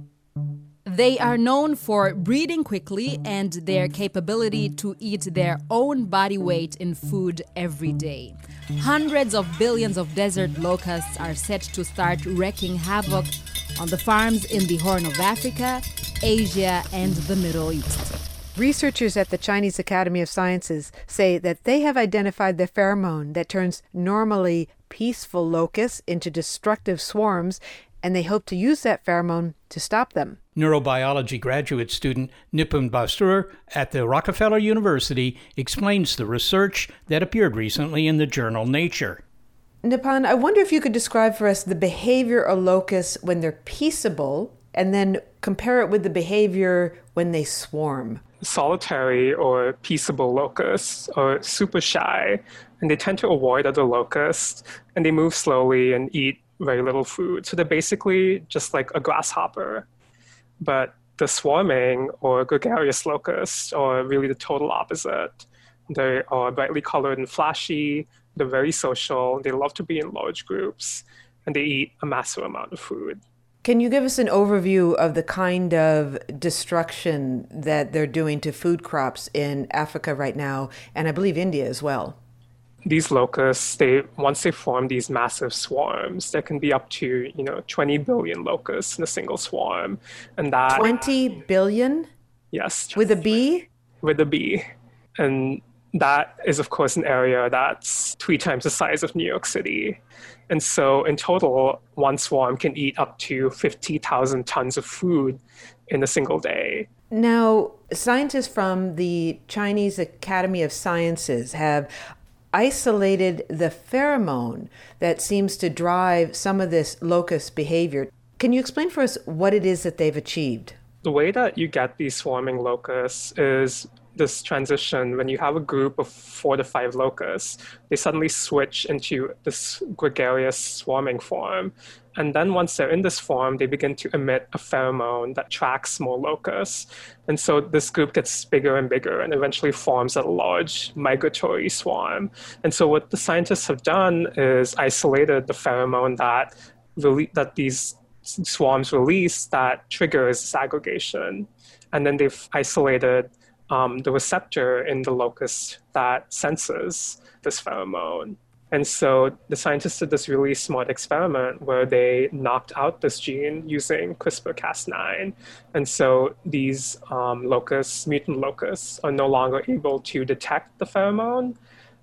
S20: They are known for breeding quickly and their capability to eat their own body weight in food every day. Hundreds of billions of desert locusts are set to start wreaking havoc on the farms in the Horn of Africa, Asia, and the Middle East.
S5: Researchers at the Chinese Academy of Sciences say that they have identified the pheromone that turns normally peaceful locusts into destructive swarms, and they hope to use that pheromone to stop them.
S4: Neurobiology graduate student Nipun Basur at the Rockefeller University explains the research that appeared recently in the journal Nature.
S5: Nipun, I wonder if you could describe for us the behavior of locusts when they're peaceable, and then compare it with the behavior when they swarm.
S21: Solitary or peaceable locusts are super shy, and they tend to avoid other locusts, and they move slowly and eat very little food. So they're basically just like a grasshopper. But the swarming or gregarious locusts are really the total opposite. They are brightly colored and flashy. They're very social. They love to be in large groups, and they eat a massive amount of food.
S5: Can you give us an overview of the kind of destruction that they're doing to food crops in Africa right now, and I believe India as well?
S21: These locusts, they once they form these massive swarms, there can be up to, you know, twenty billion locusts in a single swarm. And that
S5: twenty billion?
S21: Yes.
S5: With a bee?
S21: With a bee. And that is, of course, an area that's three times the size of New York City. And so in total, one swarm can eat up to fifty thousand tons of food in a single day.
S5: Now, scientists from the Chinese Academy of Sciences have isolated the pheromone that seems to drive some of this locust behavior. Can you explain for us what it is that they've achieved?
S21: The way that you get these swarming locusts is this transition. When you have a group of four to five locusts, they suddenly switch into this gregarious swarming form. And then once they're in this form, they begin to emit a pheromone that tracks more locusts. And so this group gets bigger and bigger and eventually forms a large migratory swarm. And so what the scientists have done is isolated the pheromone that, really, that these swarms release that triggers this aggregation. And then they've isolated um, the receptor in the locust that senses this pheromone. And so the scientists did this really smart experiment where they knocked out this gene using CRISPR Cas nine. And so these um, locusts, mutant locusts, are no longer able to detect the pheromone,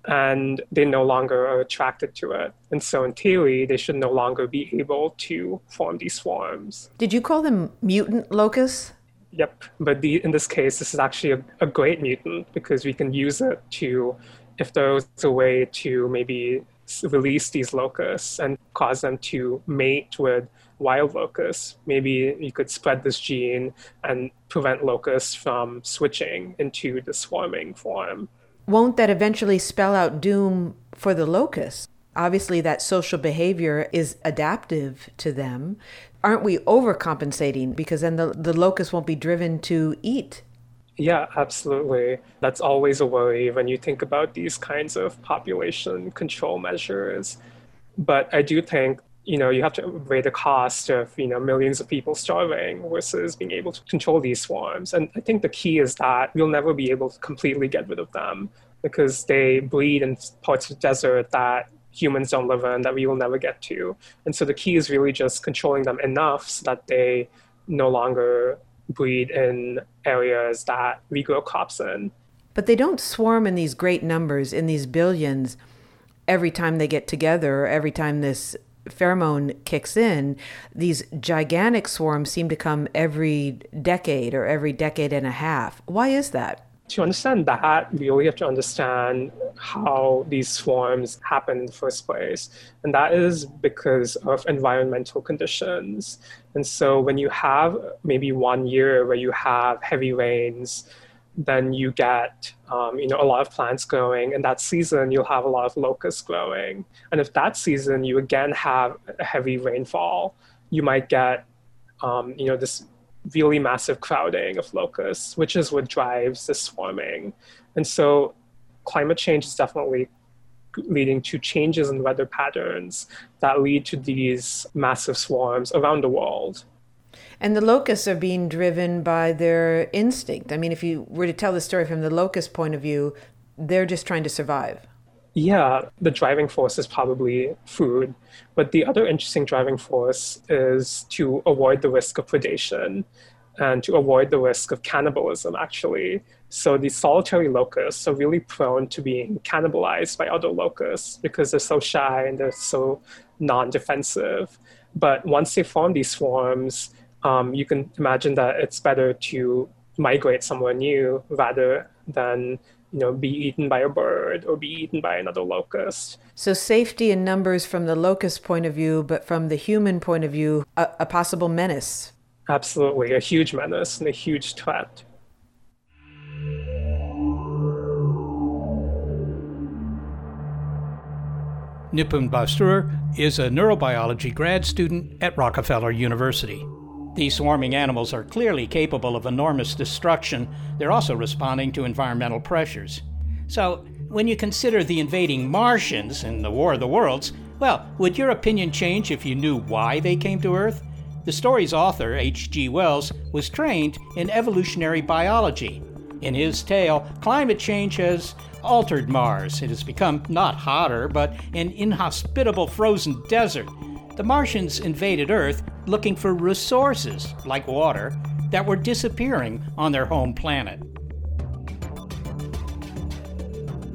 S21: and they no longer are attracted to it. And so in theory, they should no longer be able to form these swarms.
S5: Did you call them mutant locusts?
S21: Yep, but the, in this case, this is actually a, a great mutant because we can use it to, if there was a way to maybe release these locusts and cause them to mate with wild locusts, maybe you could spread this gene and prevent locusts from switching into the swarming form.
S5: Won't that eventually spell out doom for the locusts? Obviously, that social behavior is adaptive to them. Aren't we overcompensating because then the, the locusts won't be driven to eat?
S21: Yeah, absolutely. That's always a worry when you think about these kinds of population control measures. But I do think, you know, you have to weigh the cost of, you know, millions of people starving versus being able to control these swarms. And I think the key is that we'll never be able to completely get rid of them because they breed in parts of the desert that humans don't live in, that we will never get to. And so the key is really just controlling them enough so that they no longer breed in areas that we grow crops in.
S5: But they don't swarm in these great numbers, in these billions, every time they get together, every time this pheromone kicks in. These gigantic swarms seem to come every decade or every decade and a half. Why is that?
S21: To understand that, we really have to understand how these swarms happen in the first place. And that is because of environmental conditions. And so when you have maybe one year where you have heavy rains, then you get um, you know, a lot of plants growing. And that season, you'll have a lot of locusts growing. And if that season you again have a heavy rainfall, you might get um, you know, this really massive crowding of locusts, which is what drives the swarming. And so climate change is definitely leading to changes in weather patterns that lead to these massive swarms around the world.
S5: And the locusts are being driven by their instinct. I mean, if you were to tell the story from the locust point of view, they're just trying to survive.
S21: Yeah, the driving force is probably food. But the other interesting driving force is to avoid the risk of predation and to avoid the risk of cannibalism, actually. So these solitary locusts are really prone to being cannibalized by other locusts because they're so shy and they're so non-defensive. But once they form these swarms, um, you can imagine that it's better to migrate somewhere new rather than, you know, be eaten by a bird or be eaten by another locust.
S5: So safety in numbers from the locust point of view, but from the human point of view, a, a possible menace.
S21: Absolutely, a huge menace and a huge threat.
S4: Nipun Bastur is a neurobiology grad student at Rockefeller University. These swarming animals are clearly capable of enormous destruction. They're also responding to environmental pressures. So, when you consider the invading Martians in the War of the Worlds, well, would your opinion change if you knew why they came to Earth? The story's author, H G Wells, was trained in evolutionary biology. In his tale, climate change has altered Mars. It has become not hotter, but an inhospitable frozen desert. The Martians invaded Earth looking for resources, like water, that were disappearing on their home planet.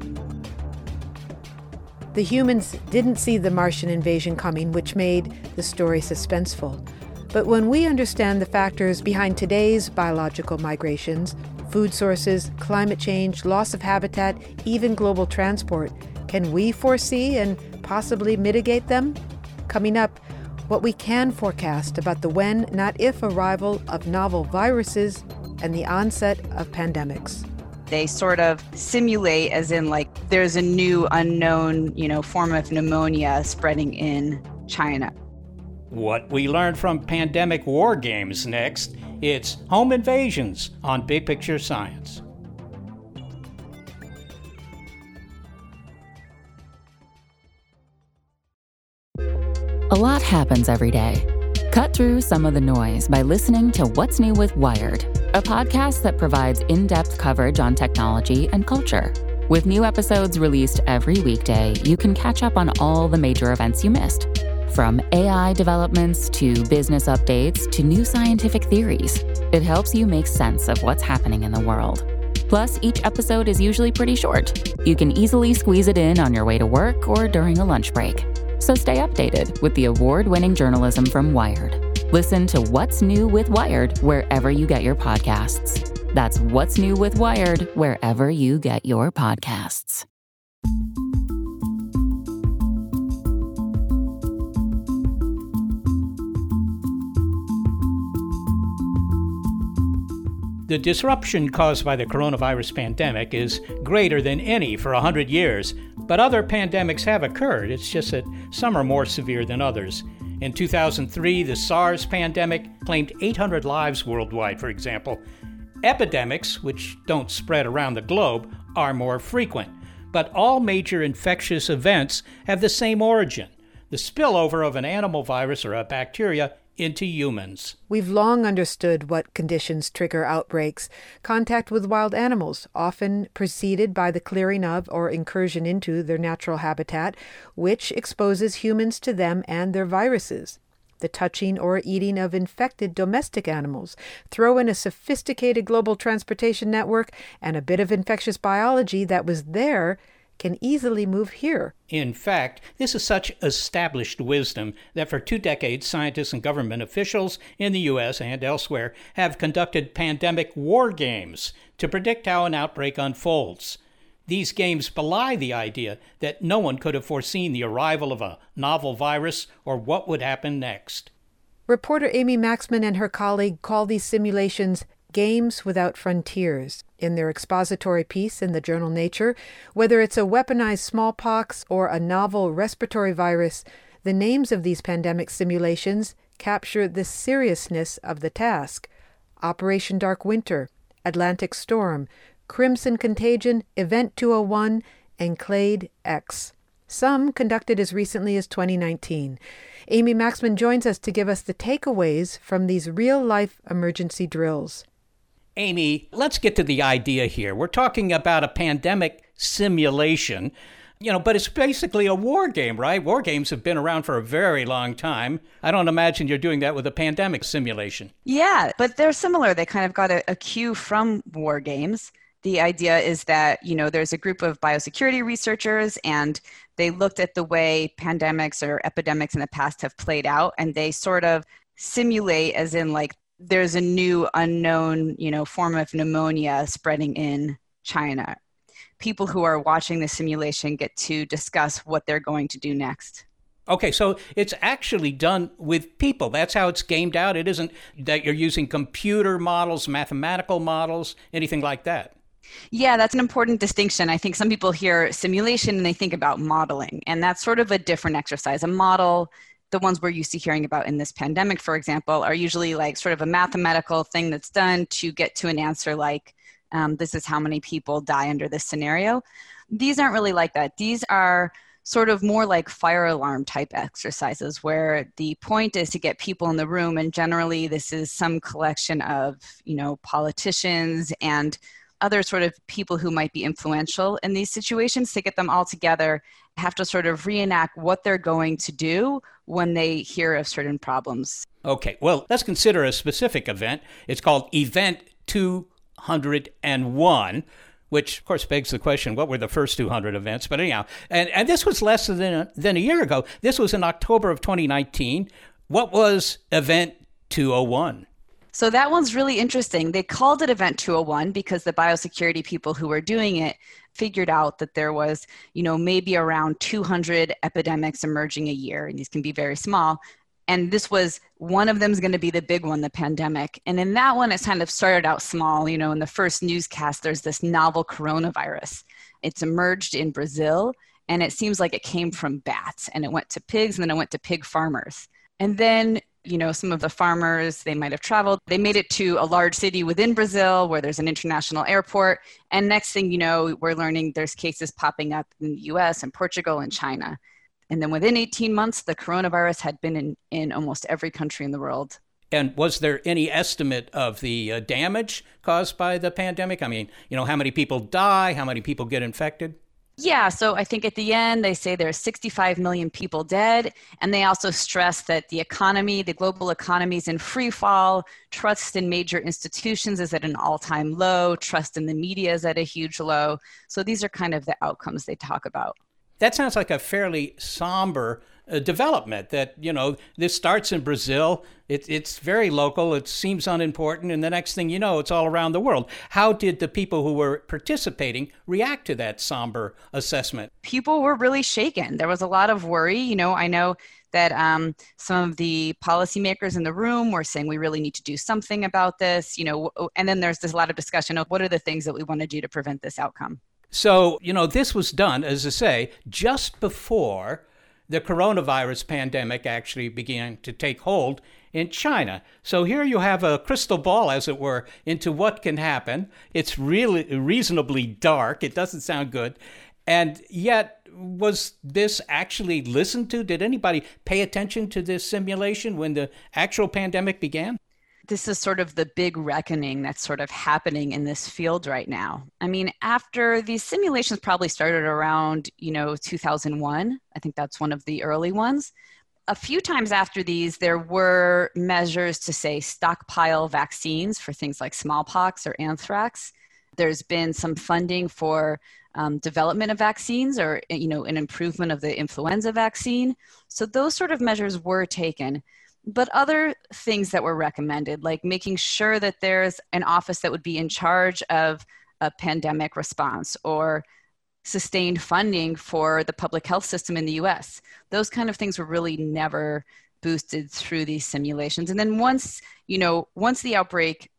S5: The humans didn't see the Martian invasion coming, which made the story suspenseful. But when we understand the factors behind today's biological migrations, food sources, climate change, loss of habitat, even global transport, can we foresee and possibly mitigate them? Coming up, what we can forecast about the when, not if, arrival of novel viruses and the onset of pandemics.
S1: They sort of simulate as in like there's a new unknown, you know, form of pneumonia spreading in China.
S4: What we learned from pandemic war games next. It's Home Invasions on Big Picture Science.
S22: A lot happens every day. Cut through some of the noise by listening to What's New with Wired, a podcast that provides in-depth coverage on technology and culture. With new episodes released every weekday, you can catch up on all the major events you missed. From A I developments to business updates to new scientific theories, it helps you make sense of what's happening in the world. Plus, each episode is usually pretty short. You can easily squeeze it in on your way to work or during a lunch break. So stay updated with the award-winning journalism from Wired. Listen to What's New with Wired wherever you get your podcasts. That's What's New with Wired wherever you get your podcasts.
S4: The disruption caused by the coronavirus pandemic is greater than any for one hundred years, but other pandemics have occurred. It's just that some are more severe than others. In two thousand three, the SARS pandemic claimed eight hundred lives worldwide, for example. Epidemics, which don't spread around the globe, are more frequent, but all major infectious events have the same origin: the spillover of an animal virus or a bacteria into humans.
S5: We've long understood what conditions trigger outbreaks. Contact with wild animals, often preceded by the clearing of or incursion into their natural habitat, which exposes humans to them and their viruses. The touching or eating of infected domestic animals. Throw in a sophisticated global transportation network, and a bit of infectious biology that was there can easily move here.
S4: In fact, this is such established wisdom that for two decades, scientists and government officials in the U S and elsewhere have conducted pandemic war games to predict how an outbreak unfolds. These games belie the idea that no one could have foreseen the arrival of a novel virus or what would happen next.
S5: Reporter Amy Maxman and her colleague call these simulations Games Without Frontiers in their expository piece in the journal Nature. Whether it's a weaponized smallpox or a novel respiratory virus, the names of these pandemic simulations capture the seriousness of the task. Operation Dark Winter, Atlantic Storm, Crimson Contagion, Event two oh one, and Clade X. Some conducted as recently as twenty nineteen. Amy Maxman joins us to give us the takeaways from these real-life emergency drills.
S4: Amy, let's get to the idea here. We're talking about a pandemic simulation, you know, but it's basically a war game, right? War games have been around for a very long time. I don't imagine you're doing that with a pandemic simulation.
S1: Yeah, but they're similar. They kind of got a, a cue from war games. The idea is that, you know, there's a group of biosecurity researchers, and they looked at the way pandemics or epidemics in the past have played out, and they sort of simulate as in like there's a new unknown, you know, form of pneumonia spreading in China. People who are watching the simulation get to discuss what they're going to do next.
S4: Okay, so it's actually done with people. That's how it's gamed out. It isn't that you're using computer models, mathematical models, anything like that.
S1: Yeah, that's an important distinction. I think some people hear simulation and they think about modeling, and that's sort of a different exercise. A model, the ones we're used to hearing about in this pandemic, for example, are usually like sort of a mathematical thing that's done to get to an answer like, um, this is how many people die under this scenario. These aren't really like that. These are sort of more like fire alarm type exercises where the point is to get people in the room, and generally this is some collection of, you know, politicians and other sort of people who might be influential in these situations, to get them all together, have to sort of reenact what they're going to do when they hear of certain problems.
S4: Okay, well, let's consider a specific event. It's called Event two oh one. which of course begs the question, what were the first two hundred events? But anyhow, and, and this was less than a, than a year ago. This was in October of twenty nineteen. What was Event two oh one?
S1: So that one's really interesting. They called it Event two oh one because the biosecurity people who were doing it figured out that there was, you know, maybe around two hundred epidemics emerging a year, and these can be very small. And this was, one of them is going to be the big one, the pandemic. And in that one, it kind of started out small. You know, in the first newscast, there's this novel coronavirus. It's emerged in Brazil, and it seems like it came from bats, and it went to pigs, and then it went to pig farmers. And then, you know, some of the farmers, they might have traveled. They made it to a large city within Brazil where there's an international airport. And next thing you know, we're learning there's cases popping up in the U S and Portugal and China. And then within eighteen months, the coronavirus had been in, in almost every country in the world.
S4: And was there any estimate of the uh, damage caused by the pandemic? I mean, you know, how many people die? How many people get infected?
S1: Yeah, so I think at the end, they say there's sixty-five million people dead. And they also stress that the economy, the global economy is in free fall. Trust in major institutions is at an all-time low. Trust in the media is at a huge low. So these are kind of the outcomes they talk about.
S4: That sounds like a fairly somber uh, development that, you know, this starts in Brazil. It, it's very local. It seems unimportant. And the next thing you know, it's all around the world. How did the people who were participating react to that somber assessment?
S1: People were really shaken. There was a lot of worry. You know, I know that um, some of the policymakers in the room were saying we really need to do something about this, you know, and then there's this lot of discussion of what are the things that we want to do to prevent this outcome.
S4: So, you know, this was done, as I say, just before the coronavirus pandemic actually began to take hold in China. So here you have a crystal ball, as it were, into what can happen. It's really reasonably dark. It doesn't sound good. And yet, was this actually listened to? Did anybody pay attention to this simulation when the actual pandemic began?
S1: This is sort of the big reckoning that's sort of happening in this field right now. I mean, after these simulations probably started around, you know, two thousand one, I think that's one of the early ones. A few times after these, there were measures to say stockpile vaccines for things like smallpox or anthrax. There's been some funding for um, development of vaccines or, you know, an improvement of the influenza vaccine. So those sort of measures were taken. But other things that were recommended, like making sure that there's an office that would be in charge of a pandemic response or sustained funding for the public health system in the U S. Those kind of things were really never boosted through these simulations. And then once, you know, once the outbreak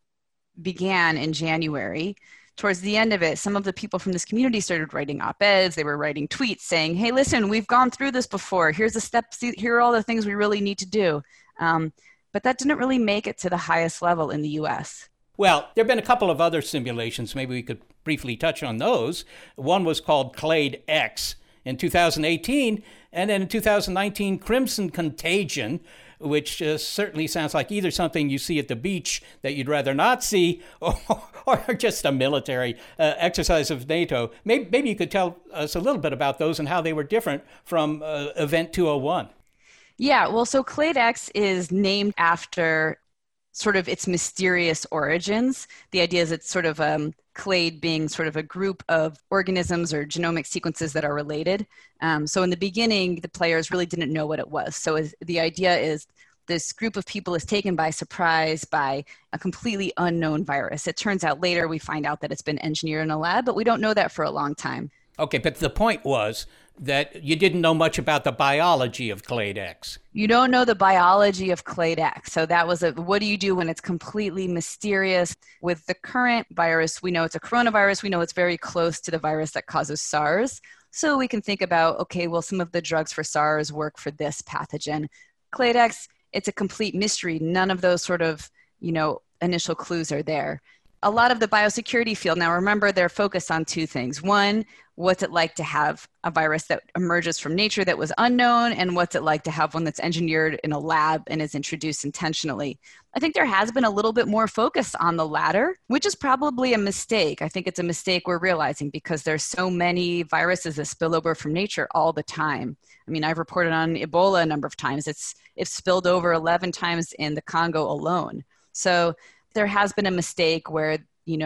S1: began in January, towards the end of it, some of the people from this community started writing op-eds. They were writing tweets saying, hey, listen, we've gone through this before. Here's the steps. Here are all the things we really need to do. Um, but that didn't really make it to the highest level in the U S.
S4: Well, there have been a couple of other simulations. Maybe we could briefly touch on those. One was called Clade X in two thousand eighteen, and then in two thousand nineteen, Crimson Contagion, which uh, certainly sounds like either something you see at the beach that you'd rather not see, or, or just a military uh, exercise of NATO. Maybe, maybe you could tell us a little bit about those and how they were different from uh, Event two oh one.
S1: Yeah, well, so Clade X is named after sort of its mysterious origins. The idea is it's sort of um, clade being sort of a group of organisms or genomic sequences that are related. Um, so in the beginning, the players really didn't know what it was. So is, the idea is this group of people is taken by surprise by a completely unknown virus. It turns out later we find out that it's been engineered in a lab, but we don't know that for a long time.
S4: Okay, but the point was that you didn't know much about the biology of Clade X.
S1: You don't know the biology of Clade X. So that was a, what do you do when it's completely mysterious? With the current virus, we know it's a coronavirus. We know it's very close to the virus that causes SARS. So we can think about, okay, well, some of the drugs for SARS work for this pathogen. Clade X, it's a complete mystery. None of those sort of, you know, initial clues are there. A lot of the biosecurity field, now remember, they're focused on two things. One, what's it like to have a virus that emerges from nature that was unknown, and what's it like to have one that's engineered in a lab and is introduced intentionally? I think there has been a little bit more focus on the latter, which is probably a mistake. I think it's a mistake we're realizing because there's so many viruses that spill over from nature all the time. I mean, I've reported on Ebola a number of times. It's, it's spilled over eleven times in the Congo alone. So there has been a mistake where, you know,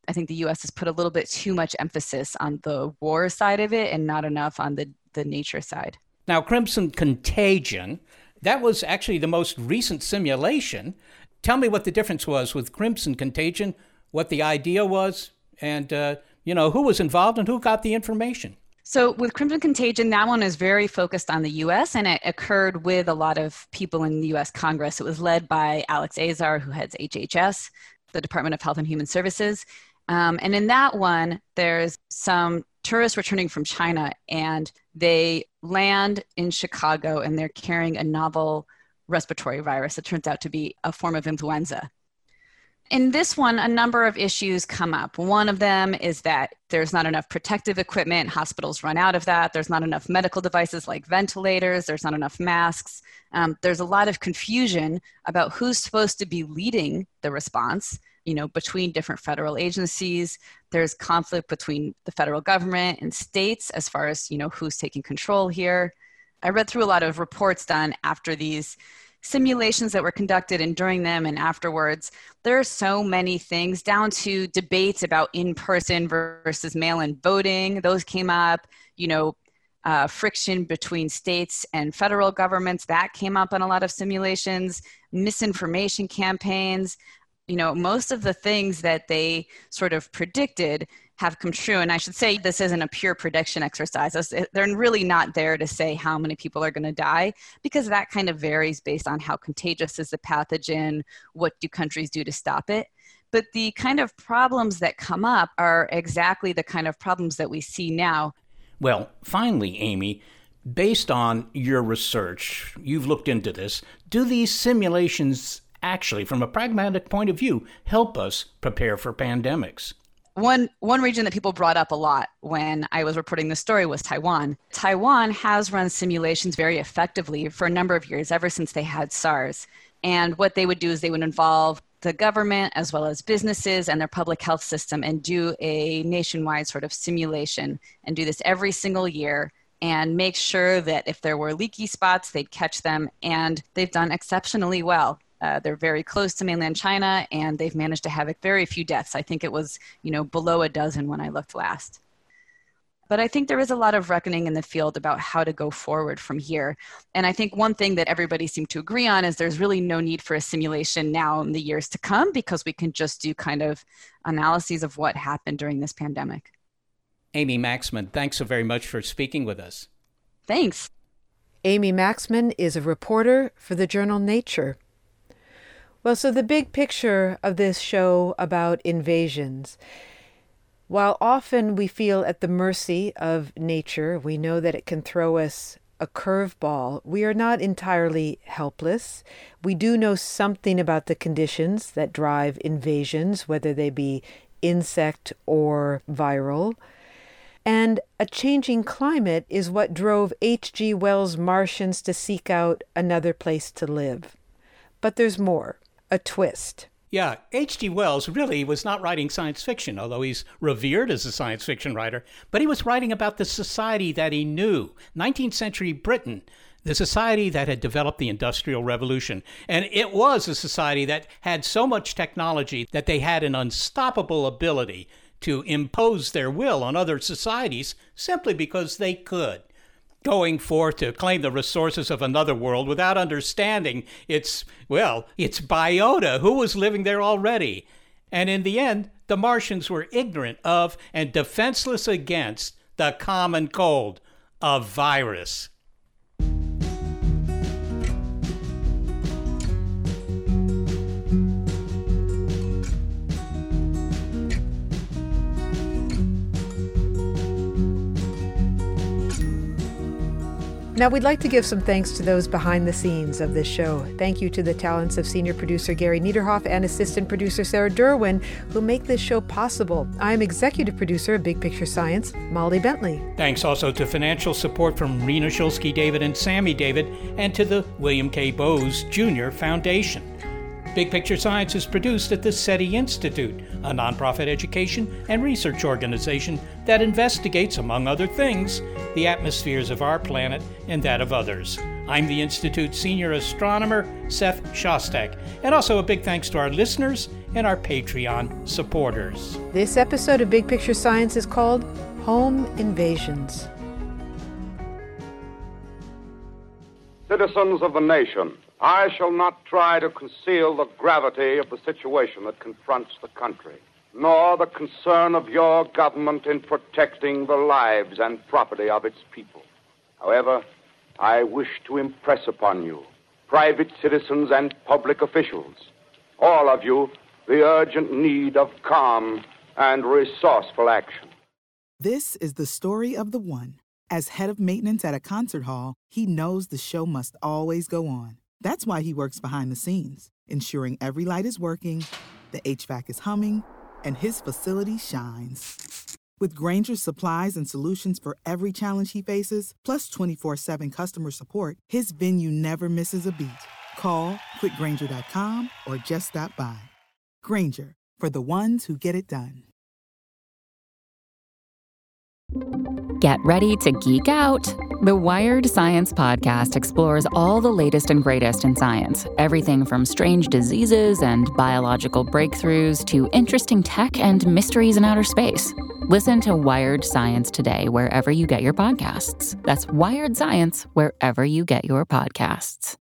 S1: I think the U S has put a little bit too much emphasis on the war side of it and not enough on the, the nature side.
S4: Now, Crimson Contagion, that was actually the most recent simulation. Tell me what the difference was with Crimson Contagion, what the idea was, and, uh, you know, who was involved and who got the information.
S1: So with Crimson Contagion, that one is very focused on the U S, and it occurred with a lot of people in the U S Congress. It was led by Alex Azar, who heads H H S, the Department of Health and Human Services. Um, and in that one, there's some tourists returning from China, and they land in Chicago, and they're carrying a novel respiratory virus that turns out to be a form of influenza. In this one, a number of issues come up. One of them is that there's not enough protective equipment. Hospitals run out of that. There's not enough medical devices like ventilators. There's not enough masks. Um, there's a lot of confusion about who's supposed to be leading the response, you know, between different federal agencies. There's conflict between the federal government and states as far as, you know, who's taking control here. I read through a lot of reports done after these simulations that were conducted and during them and afterwards. There are so many things, down to debates about in-person versus mail-in voting. Those came up, you know, uh, friction between states and federal governments. That came up in a lot of simulations, misinformation campaigns. You know, most of the things that they sort of predicted have come true. And I should say this isn't a pure prediction exercise. They're really not there to say how many people are going to die, because that kind of varies based on how contagious is the pathogen, what do countries do to stop it. But the kind of problems that come up are exactly the kind of problems that we see now.
S4: Well, finally, Amy, based on your research, you've looked into this, do these simulations actually, from a pragmatic point of view, help us prepare for pandemics?
S1: One one region that people brought up a lot when I was reporting this story was Taiwan. Taiwan has run simulations very effectively for a number of years, ever since they had SARS. And what they would do is they would involve the government as well as businesses and their public health system and do a nationwide sort of simulation and do this every single year and make sure that if there were leaky spots, they'd catch them. And they've done exceptionally well. Uh, they're very close to mainland China, and they've managed to have very few deaths. I think it was, you know, below a dozen when I looked last. But I think there is a lot of reckoning in the field about how to go forward from here. And I think one thing that everybody seemed to agree on is there's really no need for a simulation now in the years to come, because we can just do kind of analyses of what happened during this pandemic.
S4: Amy Maxman, thanks so very much for speaking with us.
S1: Thanks.
S5: Amy Maxman is a reporter for the journal Nature. Well, so the big picture of this show about invasions, while often we feel at the mercy of nature, we know that it can throw us a curveball, we are not entirely helpless. We do know something about the conditions that drive invasions, whether they be insect or viral. And a changing climate is what drove H G Wells' Martians to seek out another place to live. But there's more. A twist.
S4: Yeah, H G Wells really was not writing science fiction, although he's revered as a science fiction writer, but he was writing about the society that he knew, nineteenth century Britain, the society that had developed the Industrial Revolution. And it was a society that had so much technology that they had an unstoppable ability to impose their will on other societies simply because they could. Going forth to claim the resources of another world without understanding its, well, its biota, who was living there already. And in the end, the Martians were ignorant of and defenseless against the common cold, a virus.
S5: Now, we'd like to give some thanks to those behind the scenes of this show. Thank you to the talents of senior producer Gary Niederhoff and assistant producer Sarah Derwin, who make this show possible. I'm executive producer of Big Picture Science, Molly Bentley.
S4: Thanks also to financial support from Rena Shulsky David and Sammy David, and to the William K. Bowes Junior Foundation. Big Picture Science is produced at the SETI Institute, a nonprofit education and research organization that investigates, among other things, the atmospheres of our planet and that of others. I'm the Institute's senior astronomer, Seth Shostak. And also a big thanks to our listeners and our Patreon supporters.
S5: This episode of Big Picture Science is called Home Invasions.
S2: Citizens of the nation, I shall not try to conceal the gravity of the situation that confronts the country, nor the concern of your government in protecting the lives and property of its people. However, I wish to impress upon you, private citizens and public officials, all of you, the urgent need of calm and resourceful action.
S3: This is the story of the one. As head of maintenance at a concert hall, he knows the show must always go on. That's why he works behind the scenes, ensuring every light is working, the H V A C is humming, and his facility shines. With Grainger's supplies and solutions for every challenge he faces, plus twenty-four seven customer support, his venue never misses a beat. Call quick grainger dot com or just stop by. Grainger, for the ones who get it done.
S22: Get ready to geek out. The Wired Science Podcast explores all the latest and greatest in science. Everything from strange diseases and biological breakthroughs to interesting tech and mysteries in outer space. Listen to Wired Science today wherever you get your podcasts. That's Wired Science wherever you get your podcasts.